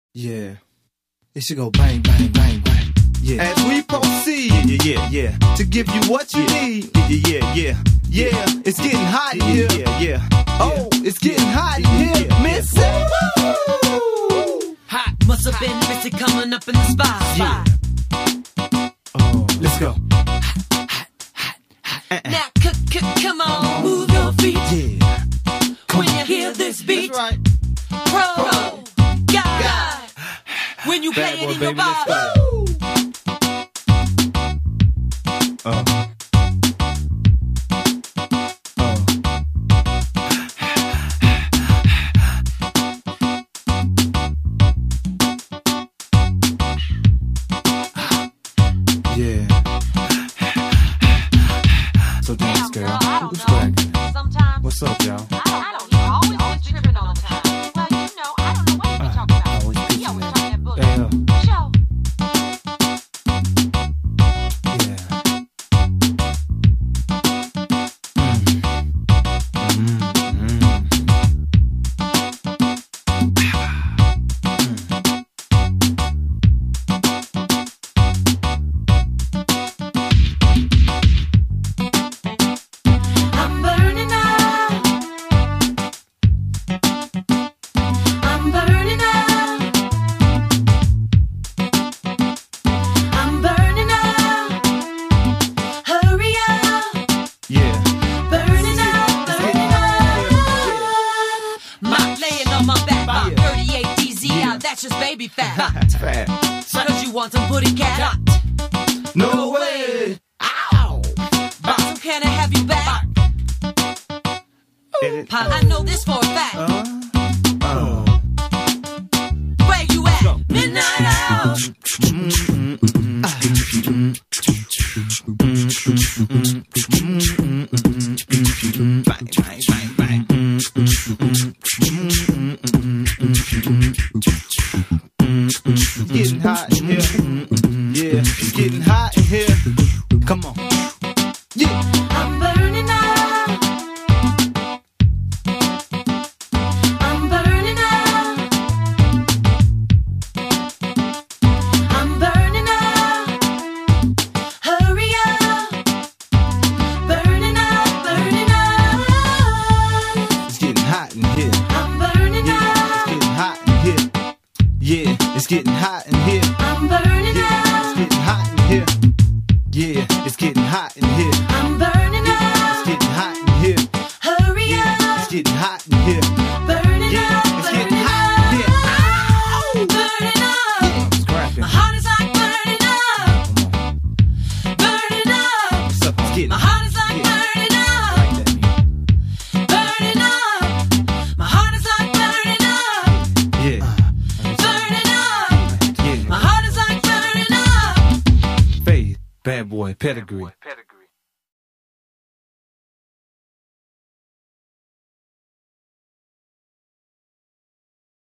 Yeah. It should go bang, bang, bang, bang. Yeah. As we proceed, Yeah. to give you what you need. Yeah. Yeah, it's getting hot in here. Yeah. Oh, it's getting hot in here, Missy. Woo! Hot, must have been Missy coming up in the spot. Yeah. Oh, let's go. Now, come on, move your feet. Yeah. When you hear this beat, That's right. pro, God. When you play Bad it boy, in your baby, let's body. go. Yeah. So dance, girl. Who's cracking? Sometimes What's up, y'all? I don't know. Always tripping all the time. Well, you know, I don't know what you be talking about. Always He pitching always that. talking that bullshit. Yeah. Show. I'm burning up. I'm burning up. I'm burning up. Hurry up. Yeah. Burning up, burning up. My laying on my back, my 38 DZI, that's just baby fat. It's fat. Cause you want some booty cat. No way. Ow! So can I have you back? I know this for a fact. Where you at? Midnight out. It's getting hot in here. Yeah, it's getting hot in here. Come on. Yeah. I'm burning up. I'm burning up. I'm burning up. Hurry up. Burning up, burning up. It's getting hot in here. I'm burning Yeah, up. it's getting hot in here. Yeah, it's getting hot in here. I'm burning Yeah, it's up. getting hot in here. Yeah, it's getting hot in here. I'm burning It's up. getting hot in here. Hurry Yeah, up. it's getting hot in here. Burning Yeah, up, it's getting burning hot up. in here. Burning up. It's cracking. My heart is like burning up. Burning up. What's up? It's getting My heart is like Yeah. burning up. Like that, man. Burning up. My heart is like burning up. Yeah. Burning up. Yeah. My heart is like burning up. Faith. Bad boy. Pedigree.